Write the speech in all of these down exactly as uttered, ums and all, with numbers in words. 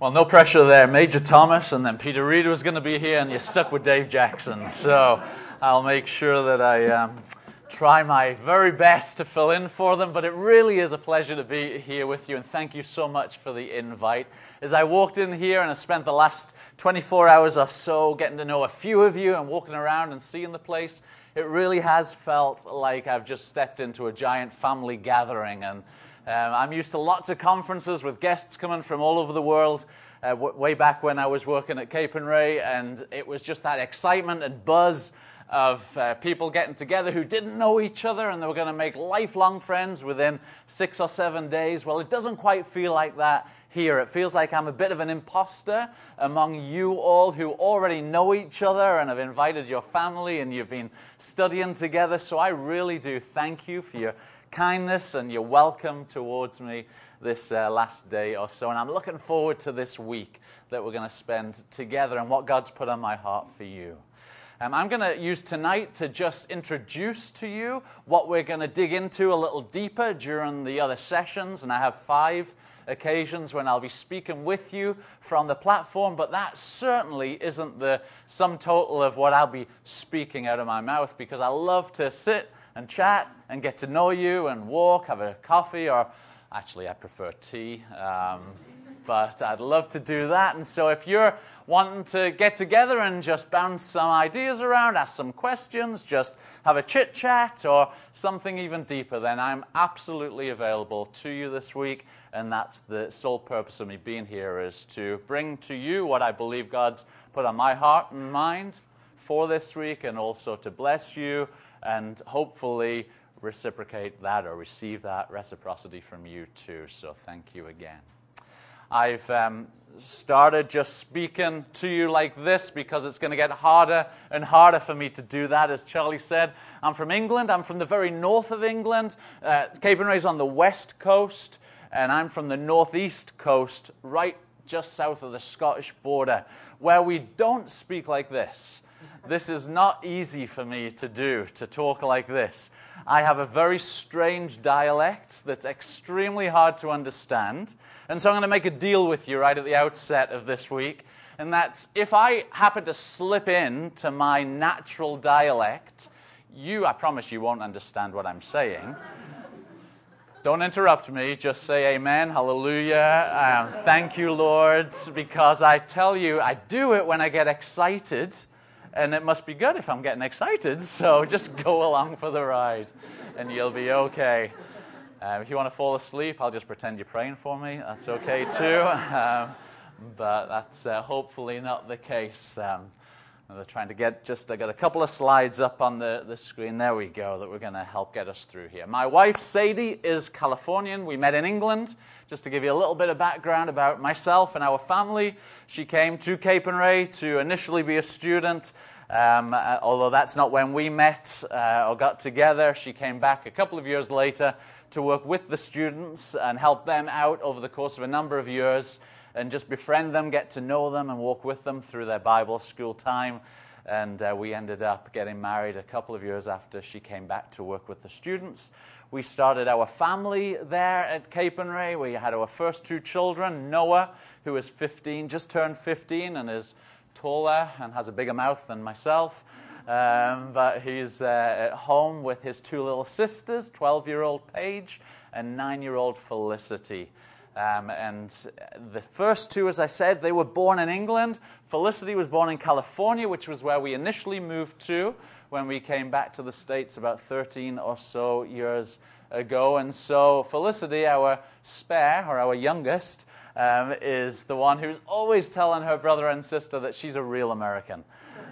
Well, no pressure there. Major Thomas and then Peter Reed was going to be here, and you're stuck with Dave Jackson. So I'll make sure that I um, try my very best to fill in for them. But it really is a pleasure to be here with you, and thank you so much for the invite. As I walked in here and I spent the last twenty-four hours or so getting to know a few of you and walking around and seeing the place, it really has felt like I've just stepped into a giant family gathering. And Um, I'm used to lots of conferences with guests coming from all over the world, uh, w- way back when I was working at Capernwray, and it was just that excitement and buzz of uh, people getting together who didn't know each other, and they were going to make lifelong friends within six or seven days. Well, it doesn't quite feel like that here. It feels like I'm a bit of an imposter among you all who already know each other and have invited your family, and you've been studying together. So I really do thank you for your kindness and your welcome towards me this uh, last day or so. And I'm looking forward to this week that we're going to spend together and what God's put on my heart for you. Um, I'm going to use tonight to just introduce to you what we're going to dig into a little deeper during the other sessions. And I have five occasions when I'll be speaking with you from the platform, but that certainly isn't the sum total of what I'll be speaking out of my mouth, because I love to sit and chat and get to know you and walk, have a coffee, or actually I prefer tea, um, but I'd love to do that. And so if you're wanting to get together and just bounce some ideas around, ask some questions, just have a chit chat or something even deeper, then I'm absolutely available to you this week. And that's the sole purpose of me being here, is to bring to you what I believe God's put on my heart and mind for this week, and also to bless you and hopefully reciprocate that or receive that reciprocity from you too. So thank you again. I've um, started just speaking to you like this because it's going to get harder and harder for me to do that. As Charlie said, I'm from England. I'm from the very north of England. Uh, Capernwray's on the west coast, and I'm from the northeast coast, right just south of the Scottish border, where we don't speak like this. This is not easy for me to do, to talk like this. I have a very strange dialect that's extremely hard to understand. And so I'm going to make a deal with you right at the outset of this week. And that's, if I happen to slip in to my natural dialect, you, I promise you, won't understand what I'm saying. Don't interrupt me. Just say amen, hallelujah, um, thank you, Lord, because I tell you, I do it when I get excited. And it must be good if I'm getting excited, so just go along for the ride, and you'll be okay. Uh, if you want to fall asleep, I'll just pretend you're praying for me. That's okay too, um, but that's uh, hopefully not the case. Um, they're trying to get just, I got a couple of slides up on the, the screen. There we go, that we're going to help get us through here. My wife, Sadie, is Californian. We met in England. Just to give you a little bit of background about myself and our family, she came to Capernwray to initially be a student, um, uh, although that's not when we met uh, or got together. She came back a couple of years later to work with the students and help them out over the course of a number of years, and just befriend them, get to know them, and walk with them through their Bible school time. And uh, we ended up getting married a couple of years after she came back to work with the students. We started our family there at Capernwray. We had our first two children, Noah, who is fifteen, just turned fifteen, and is taller and has a bigger mouth than myself. Um, but he's uh, at home with his two little sisters, twelve-year-old Paige and nine-year-old Felicity. Um, and the first two, as I said, they were born in England. Felicity was born in California, which was where we initially moved to when we came back to the States about thirteen or so years ago. And so Felicity, our spare, or our youngest, um, is the one who's always telling her brother and sister that she's a real American.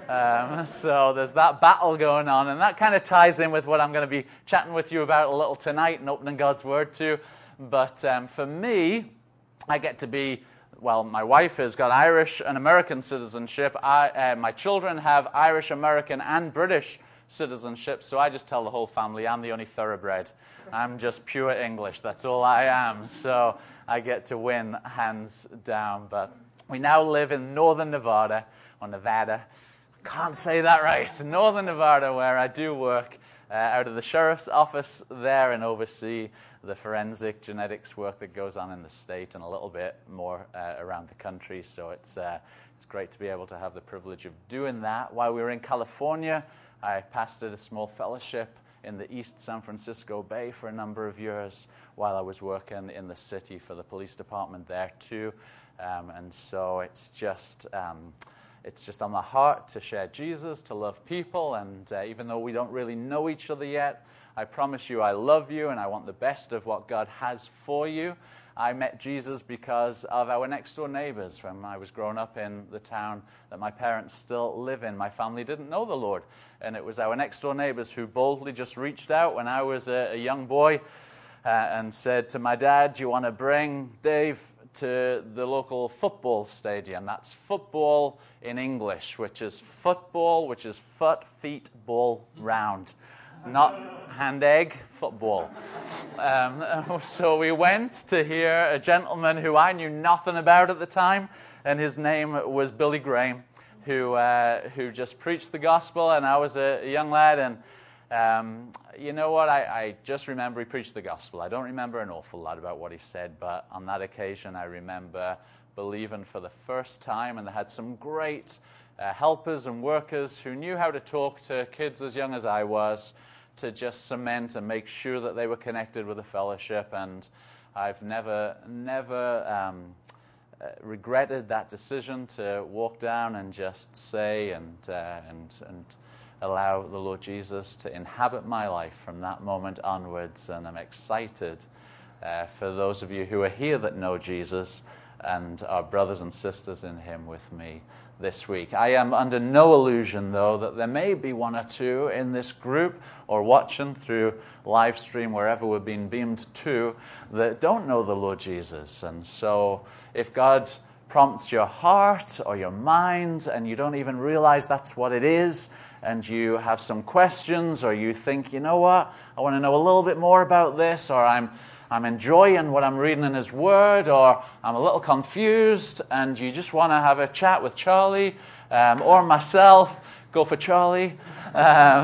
Um, so there's that battle going on, and that kind of ties in with what I'm going to be chatting with you about a little tonight and opening God's Word to. But um, for me, I get to be, well, my wife has got Irish and American citizenship. I, uh, my children have Irish, American, and British citizenship. So I just tell the whole family I'm the only thoroughbred. I'm just pure English. That's all I am. So I get to win hands down. But we now live in northern Nevada, or Nevada. Can't say that right. Northern Nevada, where I do work uh, out of the sheriff's office there and oversee the forensic genetics work that goes on in the state and a little bit more uh, around the country. So it's uh, it's great to be able to have the privilege of doing that. While we were in California, I pastored a small fellowship in the East San Francisco Bay for a number of years while I was working in the city for the police department there too. Um, and so it's just um, it's just on my heart to share Jesus, to love people. And uh, even though we don't really know each other yet, I promise you I love you and I want the best of what God has for you. I met Jesus because of our next-door neighbors when I was growing up in the town that my parents still live in. My family didn't know the Lord, and it was our next-door neighbors who boldly just reached out when I was a, a young boy uh, and said to my dad, "Do you want to bring Dave to the local football stadium?" That's football in English, which is football, which is foot, feet, ball, round. Not hand egg, football. Um, so we went to hear a gentleman who I knew nothing about at the time, and his name was Billy Graham, who uh, who just preached the gospel, and I was a, a young lad, and um, you know what, I, I just remember he preached the gospel. I don't remember an awful lot about what he said, but on that occasion I remember believing for the first time, and they had some great uh, helpers and workers who knew how to talk to kids as young as I was, to just cement and make sure that they were connected with the fellowship. And I've never, never um, uh, regretted that decision to walk down and just say and uh, and and allow the Lord Jesus to inhabit my life from that moment onwards. And I'm excited uh, for those of you who are here that know Jesus and are brothers and sisters in Him with me this week. I am under no illusion, though, that there may be one or two in this group or watching through live stream, wherever we're being beamed to, that don't know the Lord Jesus. And so if God prompts your heart or your mind and you don't even realize that's what it is, and you have some questions, or you think, you know what, I want to know a little bit more about this, or I'm I'm enjoying what I'm reading in His Word, or I'm a little confused, and you just want to have a chat with Charlie um, or myself, go for Charlie, um,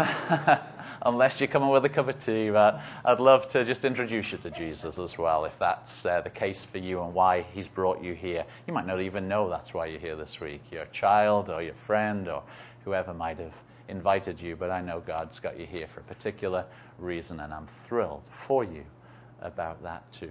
unless you're coming with a cup of tea. But I'd love to just introduce you to Jesus as well, if that's uh, the case for you and why He's brought you here. You might not even know that's why you're here this week. Your child or your friend or whoever might have invited you, but I know God's got you here for a particular reason, and I'm thrilled for you about that too.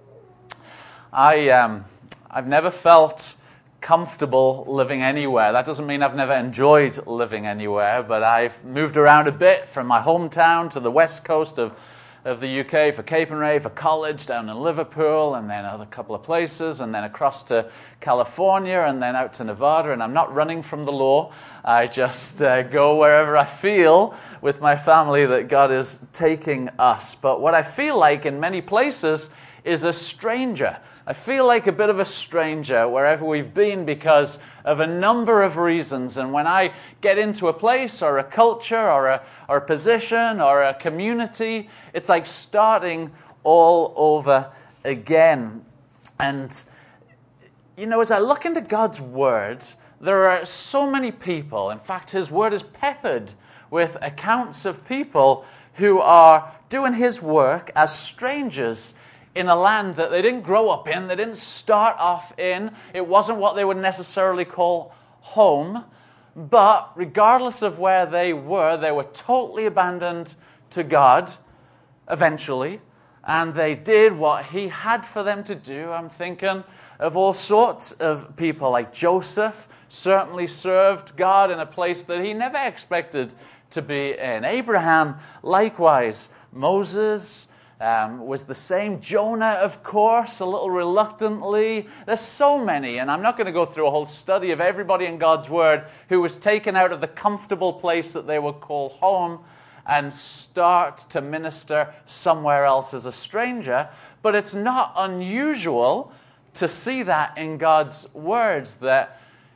I, um, I've never felt comfortable living anywhere. That doesn't mean I've never enjoyed living anywhere, but I've moved around a bit from my hometown to the west coast of, of the U K for Capernwray, for college, down in Liverpool, and then a couple of places, and then across to California, and then out to Nevada. And I'm not running from the law. I just uh, go wherever I feel with my family that God is taking us. But what I feel like in many places is a stranger. I feel like a bit of a stranger wherever we've been because of a number of reasons. And when I get into a place or a culture or a, or a position or a community, it's like starting all over again. And, you know, as I look into God's Word, there are so many people. In fact, His Word is peppered with accounts of people who are doing His work as strangers in a land that they didn't grow up in, they didn't start off in. It wasn't what they would necessarily call home. But regardless of where they were, they were totally abandoned to God eventually. And they did what He had for them to do. I'm thinking of all sorts of people, like Joseph certainly served God in a place that he never expected to be in. Abraham, likewise. Moses um, was the same. Jonah, of course, a little reluctantly. There's so many, and I'm not going to go through a whole study of everybody in God's Word who was taken out of the comfortable place that they would call home and start to minister somewhere else as a stranger. But it's not unusual to see that in God's words, that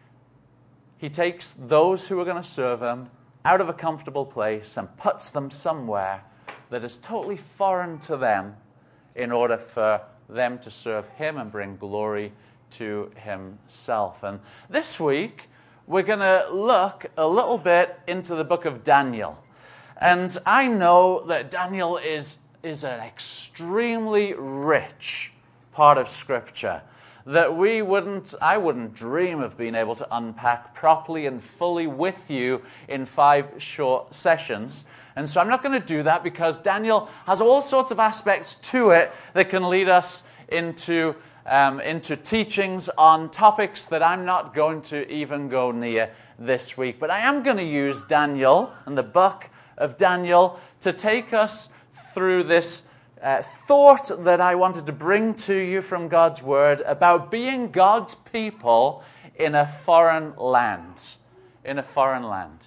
He takes those who are going to serve Him out of a comfortable place and puts them somewhere that is totally foreign to them in order for them to serve Him and bring glory to Himself. And this week, we're going to look a little bit into the book of Daniel. And I know that Daniel is, is an extremely rich part of Scripture that we wouldn't, I wouldn't dream of being able to unpack properly and fully with you in five short sessions. And so I'm not going to do that because Daniel has all sorts of aspects to it that can lead us into, um, into teachings on topics that I'm not going to even go near this week. But I am going to use Daniel and the book of Daniel to take us through this Uh, thought that I wanted to bring to you from God's Word about being God's people in a foreign land. In a foreign land.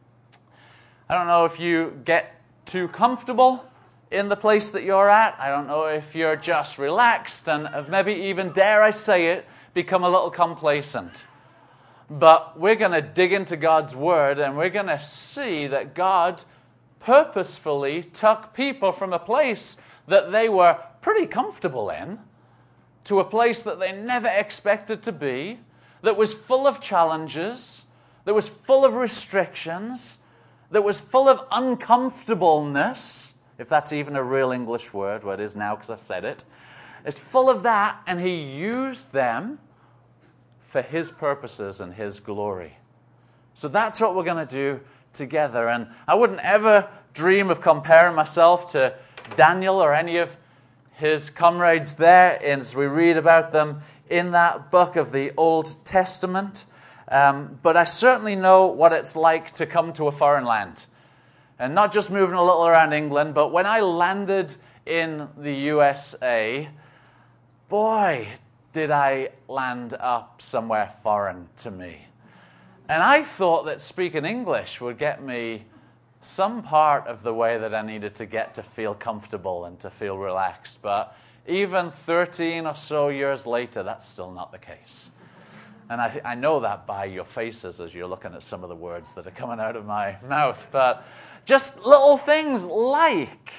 I don't know if you get too comfortable in the place that you're at. I don't know if you're just relaxed and have maybe even, dare I say it, become a little complacent. But we're going to dig into God's Word and we're going to see that God purposefully took people from a place that they were pretty comfortable in to a place that they never expected to be, that was full of challenges, that was full of restrictions, that was full of uncomfortableness, if that's even a real English word, well it is now because I said it. It's full of that, and he used them for his purposes and his glory. So that's what we're going to do together, and I wouldn't ever dream of comparing myself to Daniel or any of his comrades there as we read about them in that book of the Old Testament. Um, but I certainly know what it's like to come to a foreign land. And not just moving a little around England, but when I landed in the U S A, boy, did I land up somewhere foreign to me. And I thought that speaking English would get me some part of the way that I needed to get to feel comfortable and to feel relaxed. But even thirteen or so years later, that's still not the case. And I, I know that by your faces as you're looking at some of the words that are coming out of my mouth. But just little things like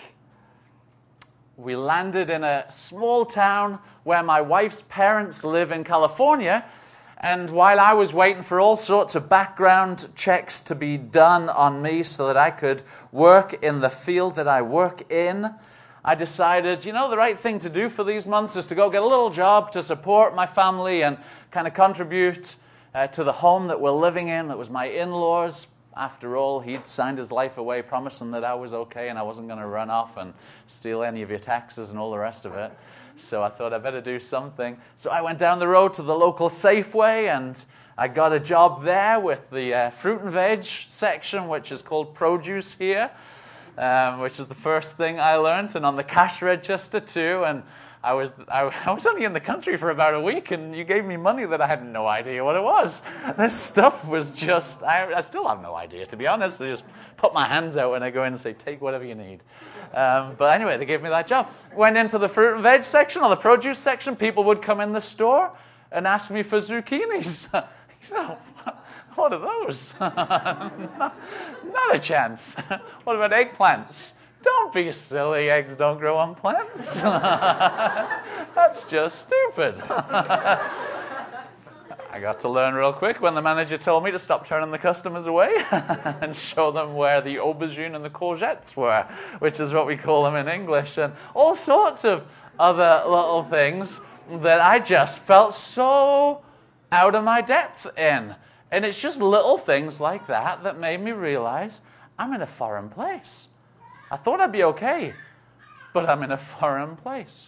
we landed in a small town where my wife's parents live in California. And while I was waiting for all sorts of background checks to be done on me so that I could work in the field that I work in, I decided, you know, the right thing to do for these months is to go get a little job to support my family and kind of contribute uh, to the home that we're living in. That was my in-laws. After all, he'd signed his life away promising that I was okay and I wasn't going to run off and steal any of your taxes and all the rest of it. So I thought I'd better do something. So I went down the road to the local Safeway and I got a job there with the uh, fruit and veg section, which is called produce here, um, which is the first thing I learned, and on the cash register too. And I was I, I was only in the country for about a week, and you gave me money that I had no idea what it was. This stuff was just, I, I still have no idea, to be honest. I just put my hands out when I go in and say, take whatever you need. Um, but anyway, they gave me that job. Went into the fruit and veg section, or the produce section. People would come in the store and ask me for zucchinis. You know, what are those? not, not a chance. What about eggplants? Don't be silly. Eggs don't grow on plants. That's just stupid. I got to learn real quick when the manager told me to stop turning the customers away and show them where the aubergine and the courgettes were, which is what we call them in English, and all sorts of other little things that I just felt so out of my depth in. And it's just little things like that that made me realize I'm in a foreign place. I thought I'd be okay, but I'm in a foreign place.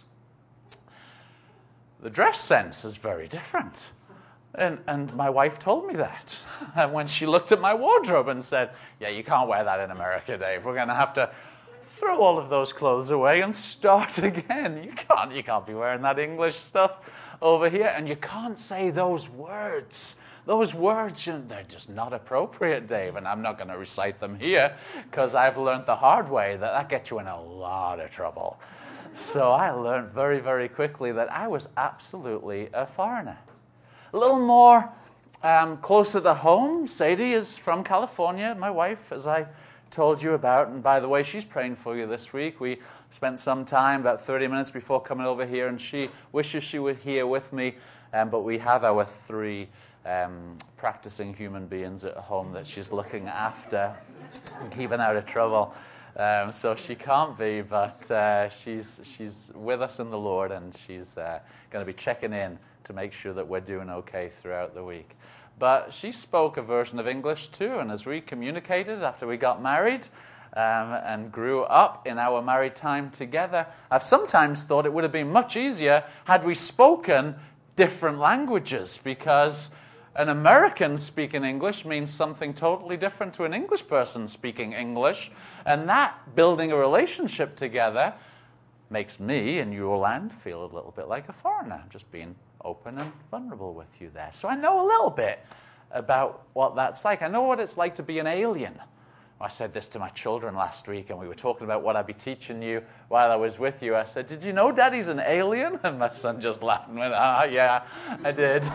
The dress sense is very different. And, and my wife told me that when she looked at my wardrobe and said, yeah, you can't wear that in America, Dave. We're going to have to throw all of those clothes away and start again. You can't, you can't be wearing that English stuff over here. And you can't say those words. Those words, they're just not appropriate, Dave. And I'm not going to recite them here because I've learned the hard way that that gets you in a lot of trouble. So I learned very, very quickly that I was absolutely a foreigner. A little more um, closer to home, Sadie is from California, my wife, as I told you about. And by the way, she's praying for you this week. We spent some time, about thirty minutes before coming over here, and she wishes she were here with me Um, but we have our three um, practicing human beings at home that she's looking after and keeping out of trouble. Um, so she can't be, but uh, she's she's with us in the Lord, and she's uh, going to be checking in to make sure that we're doing okay throughout the week. But she spoke a version of English too, and as we communicated after we got married um, and grew up in our married time together, I've sometimes thought it would have been much easier had we spoken different languages, because an American speaking English means something totally different to an English person speaking English, and that building a relationship together makes me in your land feel a little bit like a foreigner. I'm just being open and vulnerable with you there. So I know a little bit about what that's like. I know what it's like to be an alien. I said this to my children last week, and we were talking about what I'd be teaching you while I was with you. I said, "Did you know Daddy's an alien?" And my son just laughed and went, "Ah, yeah, I did."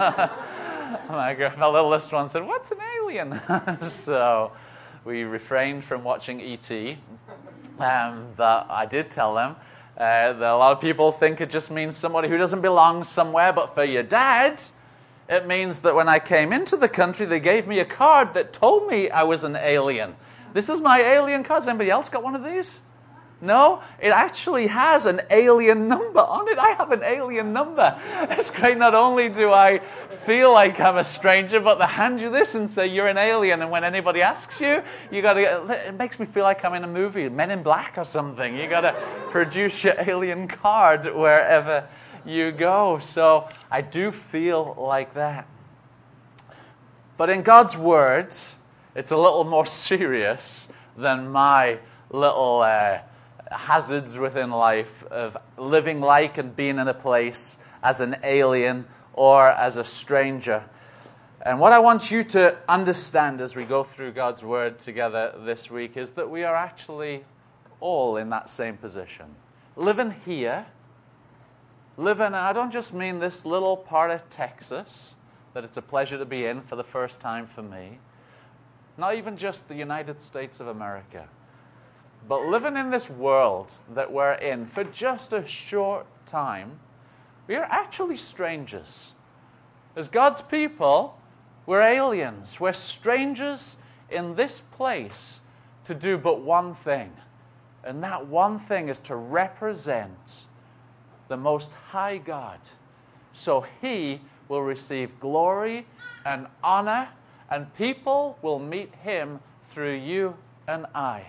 My, my littlest one said, "What's an alien?" So we refrained from watching E T Um, but I did tell them uh, that a lot of people think it just means somebody who doesn't belong somewhere. But for your dad, it means that when I came into the country, they gave me a card that told me I was an alien. This is my alien card. Has anybody else got one of these? No? It actually has an alien number on it. I have an alien number. It's great. Not only do I feel like I'm a stranger, but they hand you this and say you're an alien. And when anybody asks you, you got to. It makes me feel like I'm in a movie, Men in Black or something. You got to produce your alien card wherever you go. So I do feel like that. But in God's words, it's a little more serious than my little uh, hazards within life of living like and being in a place as an alien or as a stranger. And what I want you to understand as we go through God's word together this week is that we are actually all in that same position. Living here, living, and I don't just mean this little part of Texas that it's a pleasure to be in for the first time for me, not even just the United States of America, but living in this world that we're in for just a short time, we are actually strangers. As God's people, we're aliens. We're strangers in this place to do but one thing. And that one thing is to represent the Most High God. So He will receive glory and honor, and people will meet Him through you and I.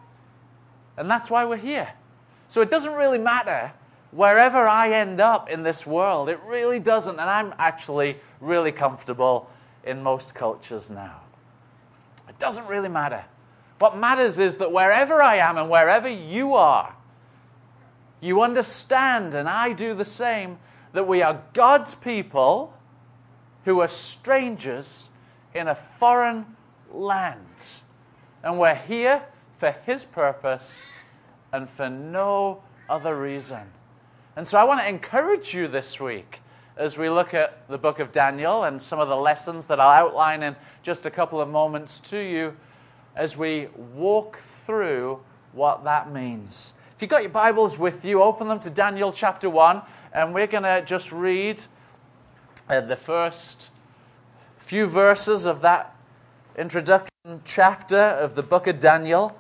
And that's why we're here. So it doesn't really matter wherever I end up in this world. It really doesn't. And I'm actually really comfortable in most cultures now. It doesn't really matter. What matters is that wherever I am and wherever you are, you understand, and I do the same, that we are God's people who are strangers in a foreign land. And we're here for His purpose and for no other reason. And so I want to encourage you this week as we look at the book of Daniel and some of the lessons that I'll outline in just a couple of moments to you as we walk through what that means. If you've got your Bibles with you, open them to Daniel chapter one, and we're going to just read uh, the first few verses of that introduction chapter of the book of Daniel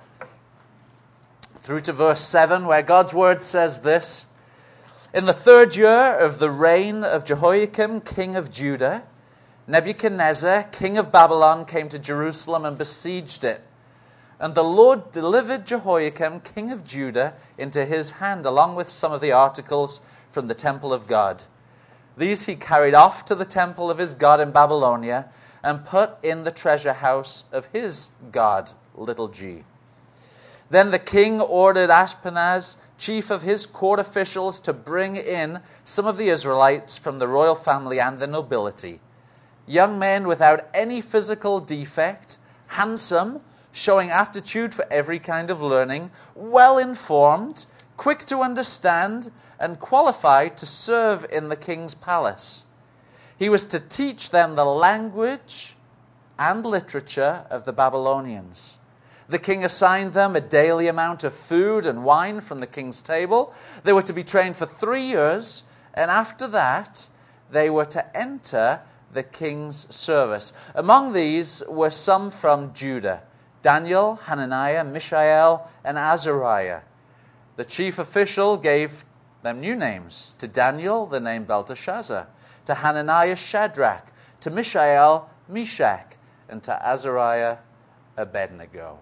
through to verse seven, where God's word says this: "In the third year of the reign of Jehoiakim, king of Judah, Nebuchadnezzar, king of Babylon, came to Jerusalem and besieged it. And the Lord delivered Jehoiakim, king of Judah, into his hand, along with some of the articles from the temple of God. These he carried off to the temple of his God in Babylonia, and put in the treasure house of his God, little g. Then the king ordered Ashpenaz, chief of his court officials, to bring in some of the Israelites from the royal family and the nobility, young men without any physical defect, handsome, showing aptitude for every kind of learning, well-informed, quick to understand, and qualified to serve in the king's palace. He was to teach them the language and literature of the Babylonians. The king assigned them a daily amount of food and wine from the king's table. They were to be trained for three years, and after that, they were to enter the king's service. Among these were some from Judah: Daniel, Hananiah, Mishael, and Azariah. The chief official gave them new names. To Daniel, the name Belteshazzar. To Hananiah, Shadrach. To Mishael, Meshach. And to Azariah, Abednego.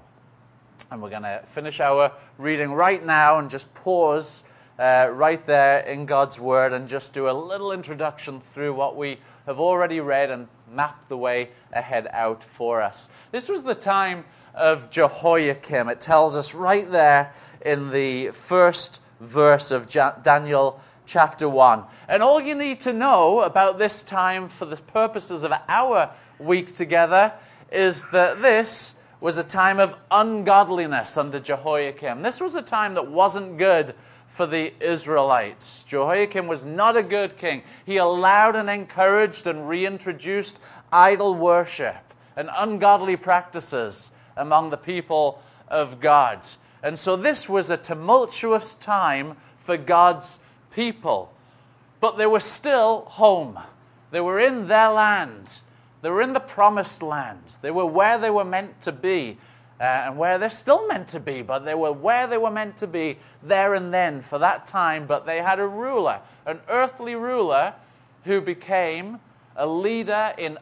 And we're going to finish our reading right now and just pause uh, right there in God's Word and just do a little introduction through what we have already read and map the way ahead out for us. This was the time of Jehoiakim. It tells us right there in the first verse of Daniel chapter one. And all you need to know about this time for the purposes of our week together is that this was a time of ungodliness under Jehoiakim. This was a time that wasn't good for the Israelites. Jehoiakim was not a good king. He allowed and encouraged and reintroduced idol worship and ungodly practices among the people of God. And so this was a tumultuous time for God's people. But they were still home. They were in their land. They were in the promised land. They were where they were meant to be, uh, and where they're still meant to be, but they were where they were meant to be there and then for that time. But they had a ruler, an earthly ruler, who became a leader in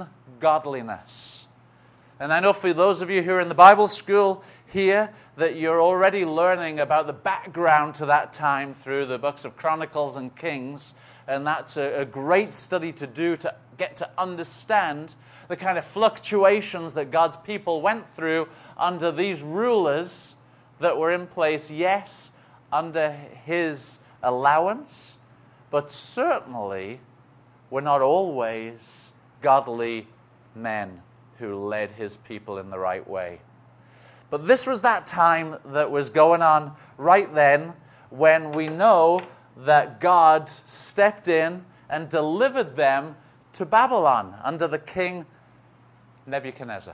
ungodliness. And I know for those of you who are in the Bible school here that you're already learning about the background to that time through the books of Chronicles and Kings. And that's a, a great study to do to get to understand the kind of fluctuations that God's people went through under these rulers that were in place, yes, under his allowance, but certainly were not always godly men who led his people in the right way. But this was that time that was going on right then when we know that God stepped in and delivered them to Babylon under the king Nebuchadnezzar.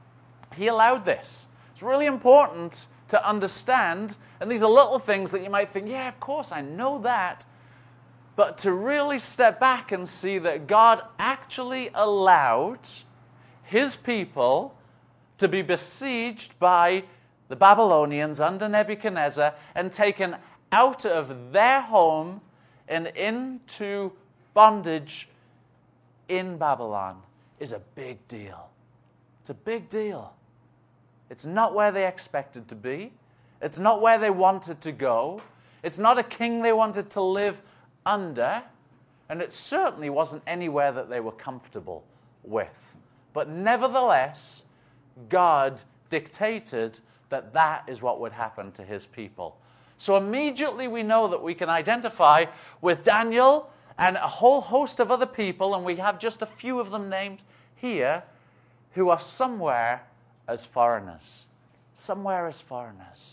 He allowed this. It's really important to understand, and these are little things that you might think, yeah, of course, I know that. But to really step back and see that God actually allowed his people to be besieged by the Babylonians under Nebuchadnezzar and taken out of their home and into bondage in Babylon is a big deal. It's a big deal. It's not where they expected to be. It's not where they wanted to go. It's not a king they wanted to live under. And it certainly wasn't anywhere that they were comfortable with. But nevertheless, God dictated that that is what would happen to his people. So immediately we know that we can identify with Daniel and a whole host of other people, and we have just a few of them named here, who are somewhere as foreigners. Somewhere as foreigners.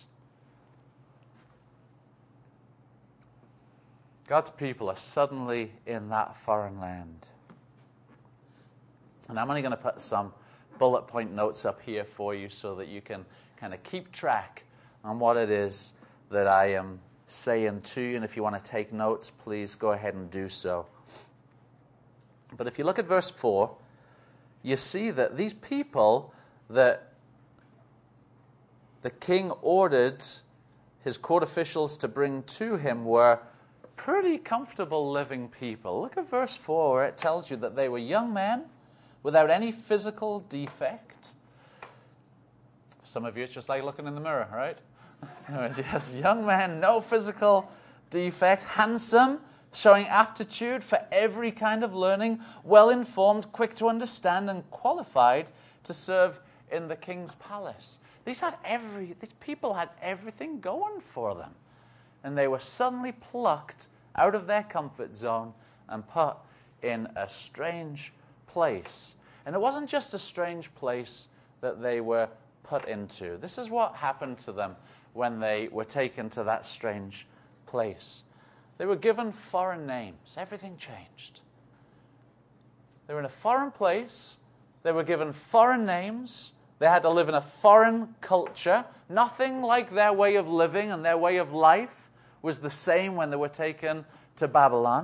God's people are suddenly in that foreign land. And I'm only going to put some bullet point notes up here for you so that you can kind of keep track on what it is that I am saying to you. And if you want to take notes, please go ahead and do so. But if you look at verse four, you see that these people that the king ordered his court officials to bring to him were pretty comfortable living people. Look at verse four, where it tells you that they were young men without any physical defect. Some of you, it's just like looking in the mirror, right? Yes, young men, no physical defect, handsome, showing aptitude for every kind of learning, well-informed, quick to understand, and qualified to serve in the king's palace. These had every, these people had everything going for them. And they were suddenly plucked out of their comfort zone and put in a strange place. And it wasn't just a strange place that they were put into. This is what happened to them when they were taken to that strange place. They were given foreign names. Everything changed. They were in a foreign place. They were given foreign names. They had to live in a foreign culture. Nothing like their way of living and their way of life was the same when they were taken to Babylon.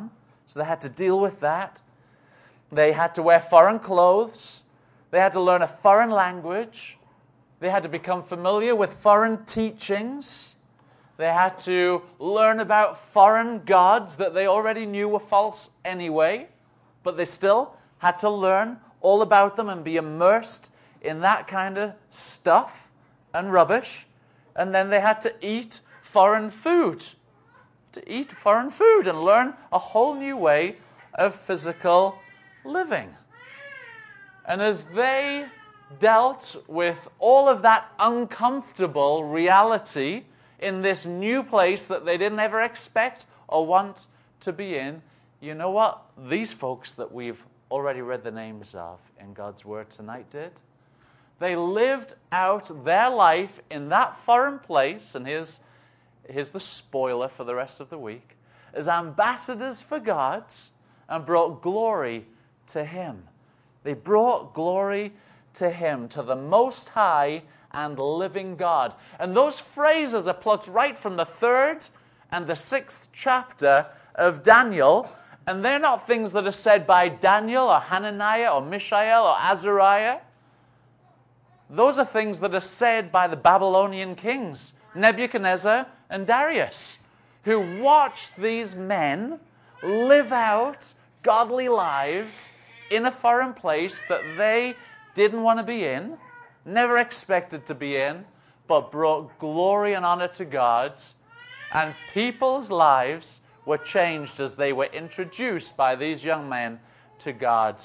So they had to deal with that. They had to wear foreign clothes. They had to learn a foreign language. They had to become familiar with foreign teachings. They had to learn about foreign gods that they already knew were false anyway, but they still had to learn all about them and be immersed in that kind of stuff and rubbish. And then they had to eat foreign food, to eat foreign food and learn a whole new way of physical living. And as they dealt with all of that uncomfortable reality in this new place that they didn't ever expect or want to be in, you know what these folks that we've already read the names of in God's Word tonight did? They lived out their life in that foreign place, and here's, here's the spoiler for the rest of the week, as ambassadors for God, and brought glory to Him. They brought glory to Him, to the Most High and living God. And those phrases are plucked right from the third and the sixth chapter of Daniel, and they're not things that are said by Daniel or Hananiah or Mishael or Azariah. Those are things that are said by the Babylonian kings, Nebuchadnezzar and Darius, who watched these men live out godly lives in a foreign place that they didn't want to be in, never expected to be in, but brought glory and honor to God. And people's lives were changed as they were introduced by these young men to God,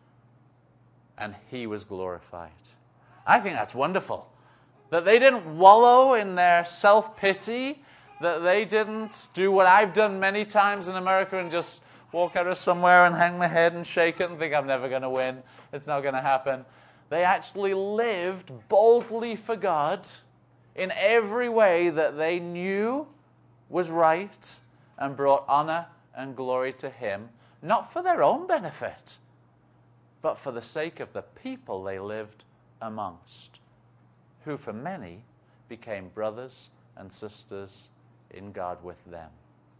and He was glorified. I think that's wonderful. That they didn't wallow in their self-pity, that they didn't do what I've done many times in America and just walk out of somewhere and hang my head and shake it and think I'm never going to win. It's not going to happen. They actually lived boldly for God in every way that they knew was right and brought honor and glory to Him, not for their own benefit, but for the sake of the people they lived amongst, who for many became brothers and sisters in God with them.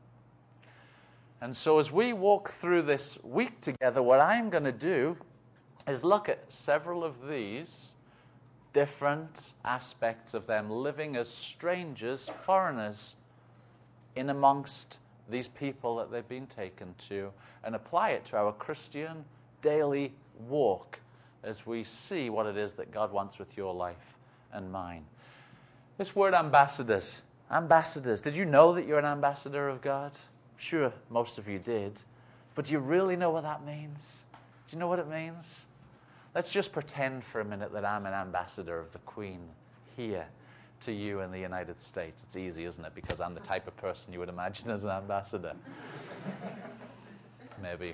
And so as we walk through this week together, what I'm going to do is look at several of these different aspects of them living as strangers, foreigners, in amongst these people that they've been taken to, and apply it to our Christian daily walk as we see what it is that God wants with your life and mine. This word ambassadors, ambassadors, did you know that you're an ambassador of God? Sure, most of you did. But do you really know what that means? Do you know what it means? Let's just pretend for a minute that I'm an ambassador of the Queen here to you in the United States. It's easy, isn't it? Because I'm the type of person you would imagine as an ambassador. Maybe.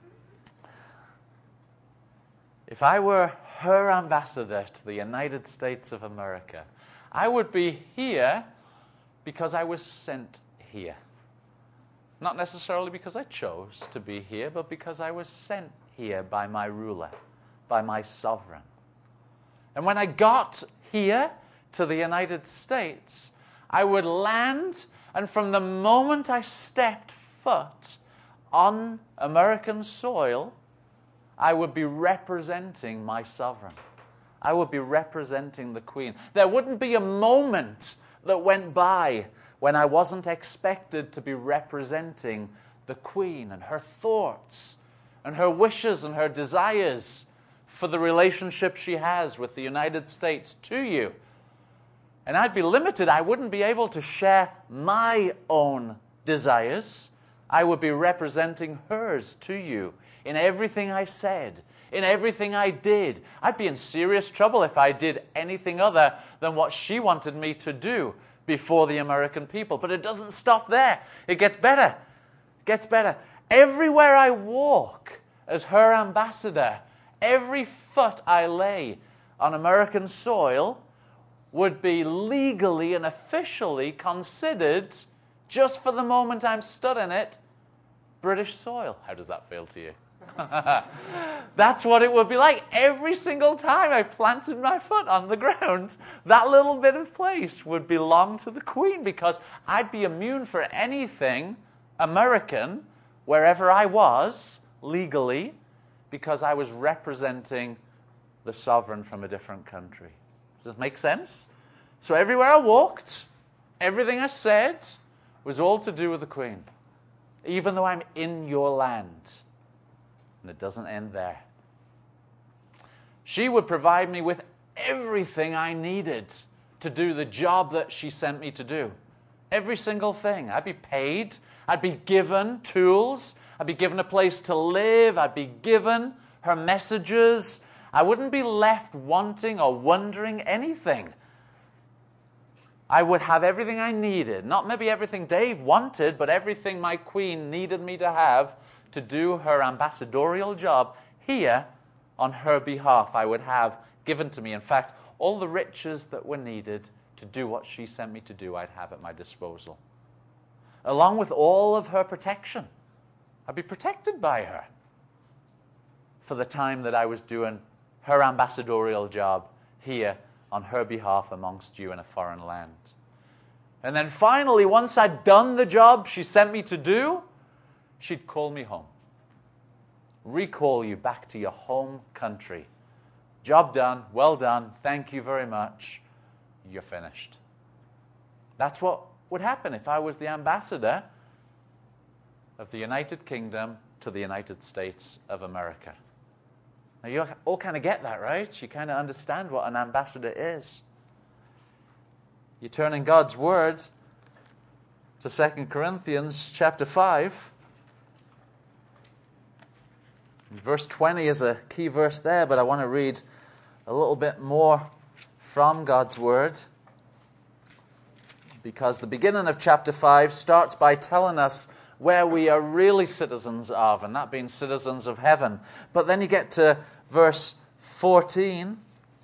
If I were her ambassador to the United States of America, I would be here because I was sent here. Not necessarily because I chose to be here, but because I was sent here by my ruler, by my sovereign. And when I got here to the United States, I would land, and from the moment I stepped foot on American soil, I would be representing my sovereign. I would be representing the Queen. There wouldn't be a moment that went by when I wasn't expected to be representing the Queen and her thoughts and her wishes and her desires for the relationship she has with the United States to you. And I'd be limited. I wouldn't be able to share my own desires. I would be representing hers to you in everything I said, in everything I did. I'd be in serious trouble if I did anything other than what she wanted me to do before the American people. But it doesn't stop there. It gets better. It gets better. Everywhere I walk as her ambassador, every foot I lay on American soil would be legally and officially considered, just for the moment I'm stood in it, British soil. How does that feel to you? That's what it would be like every single time I planted my foot on the ground. That little bit of place would belong to the Queen, because I'd be immune for anything American wherever I was legally, because I was representing the sovereign from a different country. Does this make sense? So everywhere I walked, everything I said was all to do with the Queen, even though I'm in your land. And it doesn't end there. She would provide me with everything I needed to do the job that she sent me to do. Every single thing. I'd be paid. I'd be given tools. I'd be given a place to live. I'd be given her messages. I wouldn't be left wanting or wondering anything. I would have everything I needed. Not maybe everything Dave wanted, but everything my Queen needed me to have to do her ambassadorial job here on her behalf. I would have given to me. In fact, all the riches that were needed to do what she sent me to do, I'd have at my disposal. Along with all of her protection. I'd be protected by her for the time that I was doing her ambassadorial job here on her behalf amongst you in a foreign land. And then finally, once I'd done the job she sent me to do, she'd call me home. Recall you back to your home country. Job done, well done, thank you very much. You're finished. That's what would happen if I was the ambassador of the United Kingdom to the United States of America. Now, you all kind of get that, right? You kind of understand what an ambassador is. You turn in God's Word to Second Corinthians chapter five. Verse twenty is a key verse there, but I want to read a little bit more from God's Word, because the beginning of chapter five starts by telling us where we are really citizens of, and that being citizens of heaven. But then you get to verse fourteen,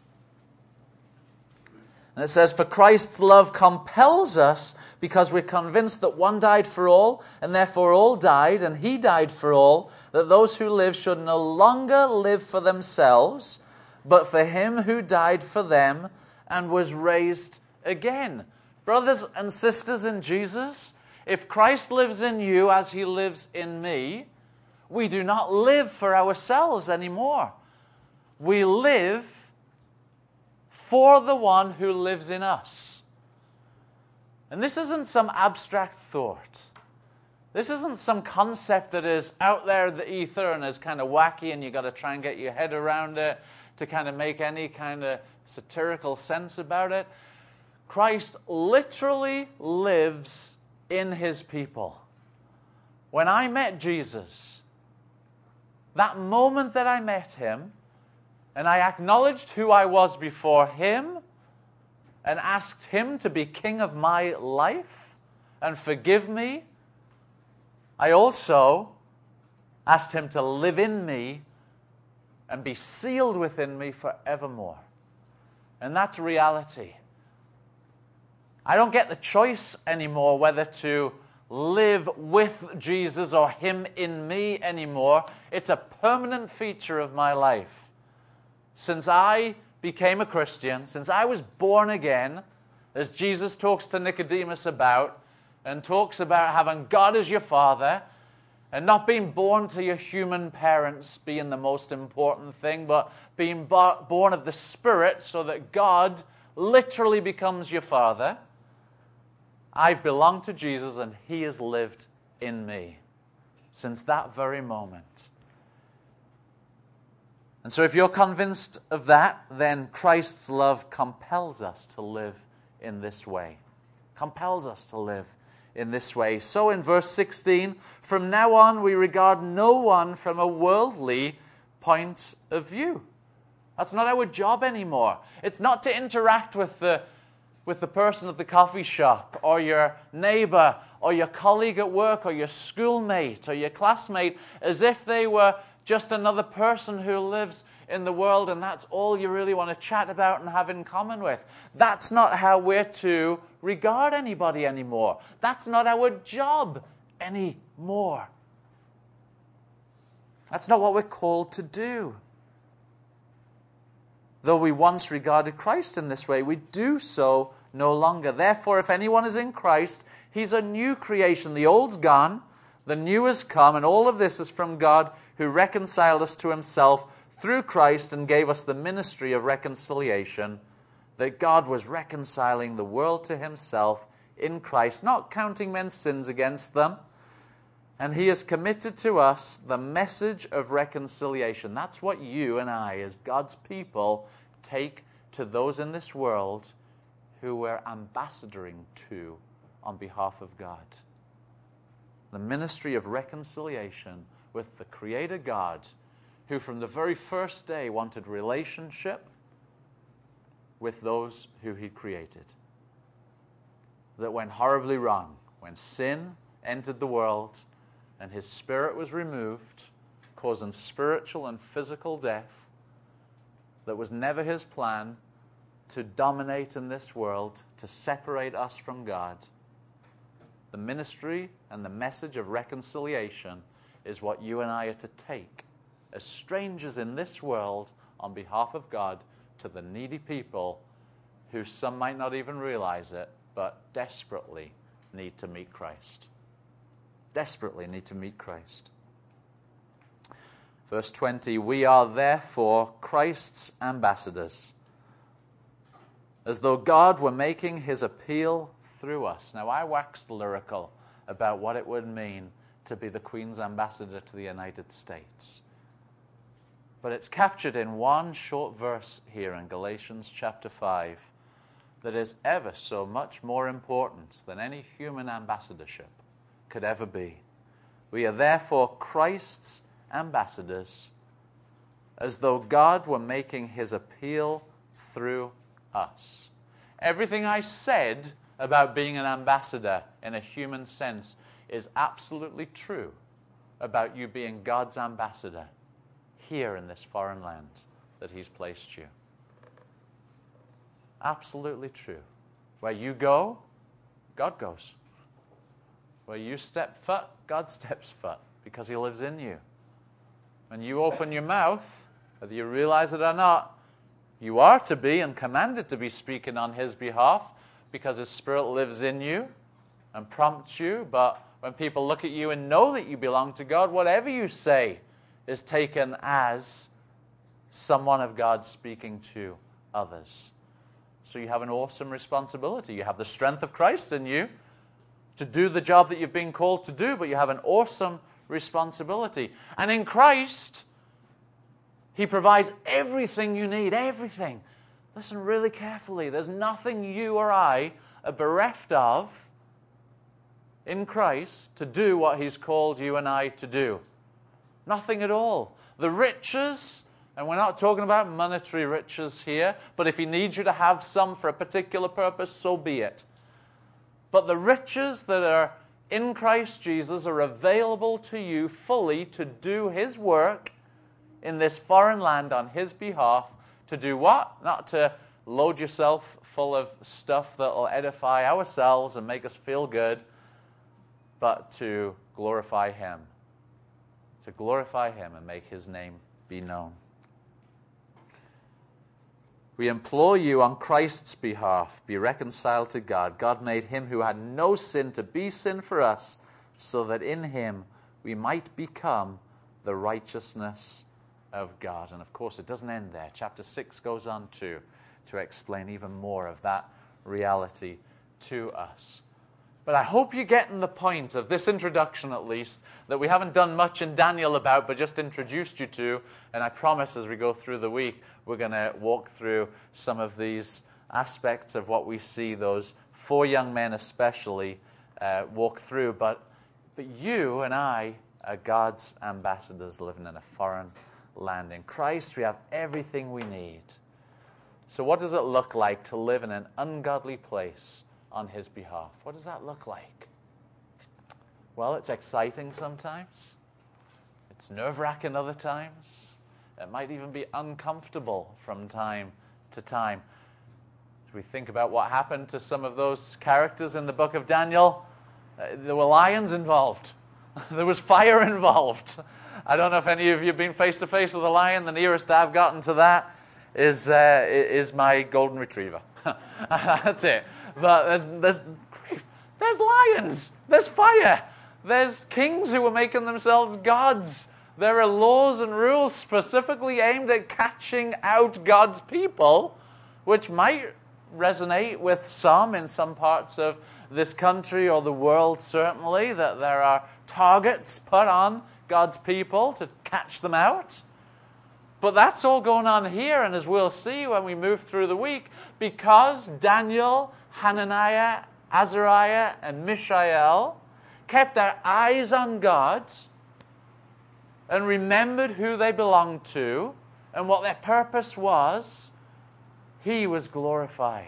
and it says, "For Christ's love compels us, because we're convinced that one died for all, and therefore all died, and he died for all, that those who live should no longer live for themselves, but for him who died for them and was raised again." Brothers and sisters in Jesus, if Christ lives in you as he lives in me, we do not live for ourselves anymore. We live for the one who lives in us. And this isn't some abstract thought. This isn't some concept that is out there in the ether and is kind of wacky and you've got to try and get your head around it to kind of make any kind of satirical sense about it. Christ literally lives in his people. When I met Jesus, that moment that I met him, and I acknowledged who I was before him, and asked him to be king of my life and forgive me, I also asked him to live in me and be sealed within me forevermore. And that's reality. I don't get the choice anymore whether to live with Jesus or him in me anymore. It's a permanent feature of my life. Since I became a Christian, since I was born again, as Jesus talks to Nicodemus about, and talks about having God as your father, and not being born to your human parents being the most important thing, but being bo- born of the Spirit so that God literally becomes your father. I've belonged to Jesus and he has lived in me since that very moment. And so if you're convinced of that, then Christ's love compels us to live in this way. Compels us to live in this way. So in verse sixteen, from now on we regard no one from a worldly point of view. That's not our job anymore. It's not to interact with the with the person at the coffee shop, or your neighbor, or your colleague at work, or your schoolmate, or your classmate, as if they were just another person who lives in the world, and that's all you really want to chat about and have in common with. That's not how we're to regard anybody anymore. That's not our job anymore. That's not what we're called to do. Though we once regarded Christ in this way, we do so no longer. Therefore, if anyone is in Christ, he's a new creation. The old's gone, The new has come, and all of this is from God, who reconciled us to himself through Christ and gave us the ministry of reconciliation, that God was reconciling the world to himself in Christ, not counting men's sins against them. And he has committed to us the message of reconciliation. That's what you and I, as God's people, take to those in this world who we're ambassadoring to on behalf of God. The ministry of reconciliation with the Creator God, who from the very first day wanted relationship with those who he created. That went horribly wrong, when sin entered the world and his Spirit was removed, causing spiritual and physical death, that was never his plan to dominate in this world, to separate us from God. The ministry and the message of reconciliation is what you and I are to take as strangers in this world on behalf of God to the needy people who some might not even realize it, but desperately need to meet Christ. Desperately need to meet Christ. Verse twenty, we are therefore Christ's ambassadors, as though God were making his appeal through us. Now, I waxed lyrical about what it would mean to be the Queen's ambassador to the United States. But it's captured in one short verse here in Galatians chapter five that is ever so much more important than any human ambassadorship could ever be. We are therefore Christ's ambassadors, as though God were making his appeal through us. Everything I said about being an ambassador in a human sense is absolutely true about you being God's ambassador here in this foreign land that he's placed you. Absolutely true. Where you go, God goes. Where you step foot, God steps foot, because he lives in you. When you open your mouth, whether you realize it or not, you are to be and commanded to be speaking on his behalf, because his Spirit lives in you and prompts you. But when people look at you and know that you belong to God, whatever you say is taken as someone of God speaking to others. So you have an awesome responsibility. You have the strength of Christ in you to do the job that you've been called to do, but you have an awesome responsibility. And in Christ, he provides everything you need, everything. Listen really carefully. There's nothing you or I are bereft of in Christ to do what he's called you and I to do. Nothing at all. The riches, and we're not talking about monetary riches here, but if he needs you to have some for a particular purpose, so be it. But the riches that are in Christ Jesus are available to you fully to do his work in this foreign land on his behalf. To do what? Not to load yourself full of stuff that will edify ourselves and make us feel good, but to glorify him. To glorify him and make his name be known. We implore you on Christ's behalf, be reconciled to God. God made him who had no sin to be sin for us, so that in him we might become the righteousness of God. And of course, it doesn't end there. Chapter six goes on to, to explain even more of that reality to us. But I hope you're getting the point of this introduction, at least, that we haven't done much in Daniel about, but just introduced you to. And I promise as we go through the week, we're going to walk through some of these aspects of what we see those four young men especially uh, walk through. But, but you and I are God's ambassadors living in a foreign land. In Christ, we have everything we need. So what does it look like to live in an ungodly place on his behalf? What does that look like? Well, it's exciting sometimes. It's nerve-wracking other times. It might even be uncomfortable from time to time. As we think about what happened to some of those characters in the book of Daniel, uh, there were lions involved. There was fire involved. I don't know if any of you have been face-to-face with a lion. The nearest I've gotten to that is, uh, is my golden retriever. That's it. But there's, there's, there's lions. There's fire. There's kings who are making themselves gods. There are laws and rules specifically aimed at catching out God's people, which might resonate with some in some parts of this country or the world, certainly, that there are targets put on God's people to catch them out. But that's all going on here, and as we'll see when we move through the week, because Daniel, Hananiah, Azariah, and Mishael kept their eyes on God and remembered who they belonged to and what their purpose was, he was glorified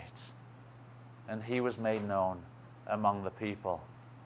and he was made known among the people.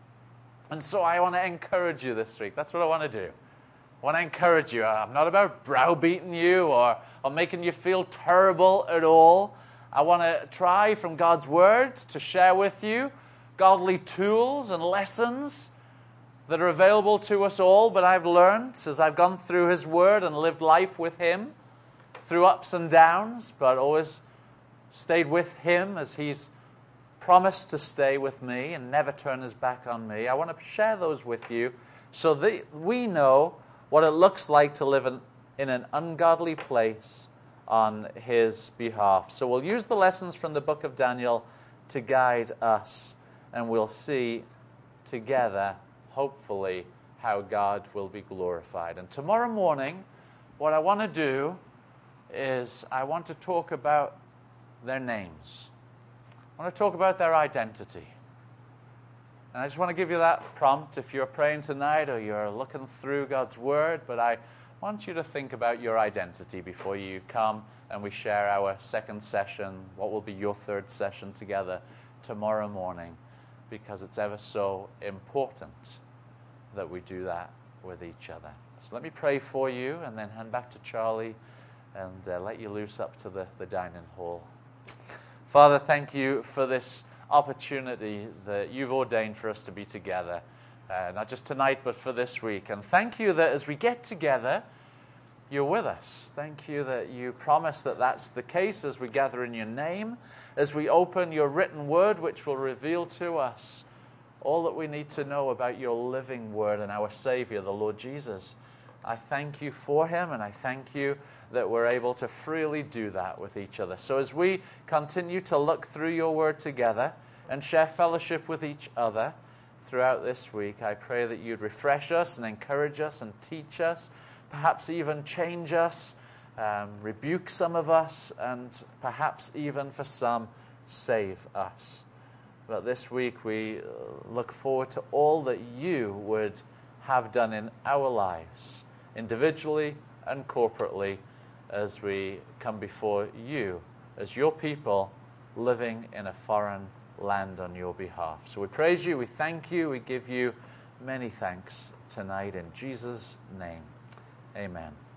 And so I want to encourage you this week. That's what I want to do. I want to encourage you. I'm not about browbeating you or, or making you feel terrible at all. I want to try from God's Word to share with you godly tools and lessons that are available to us all, but I've learned as I've gone through His Word and lived life with Him through ups and downs, but always stayed with Him as He's promised to stay with me and never turn His back on me. I want to share those with you so that we know what it looks like to live in, in an ungodly place on His behalf. So we'll use the lessons from the book of Daniel to guide us, and we'll see together, hopefully, how God will be glorified. And tomorrow morning, what I want to do is I want to talk about their names. I want to talk about their identity. And I just want to give you that prompt if you're praying tonight or you're looking through God's Word, but I want you to think about your identity before you come and we share our second session, what will be your third session together tomorrow morning, because it's ever so important that we do that with each other. So let me pray for you and then hand back to Charlie and uh, let you loose up to the, the dining hall. Father, thank you for this opportunity that you've ordained for us to be together, uh, not just tonight, but for this week. And thank you that as we get together, you're with us. Thank you that you promise that that's the case as we gather in your name, as we open your written word, which will reveal to us all that we need to know about your living word and our Savior, the Lord Jesus. I thank you for him, and I thank you that we're able to freely do that with each other. So as we continue to look through your word together and share fellowship with each other throughout this week, I pray that you'd refresh us and encourage us and teach us, perhaps even change us, um, rebuke some of us, and perhaps even for some, save us. But this week we look forward to all that you would have done in our lives, individually and corporately, as we come before you as your people living in a foreign land on your behalf. So we praise you, we thank you, we give you many thanks tonight in Jesus' name. Amen.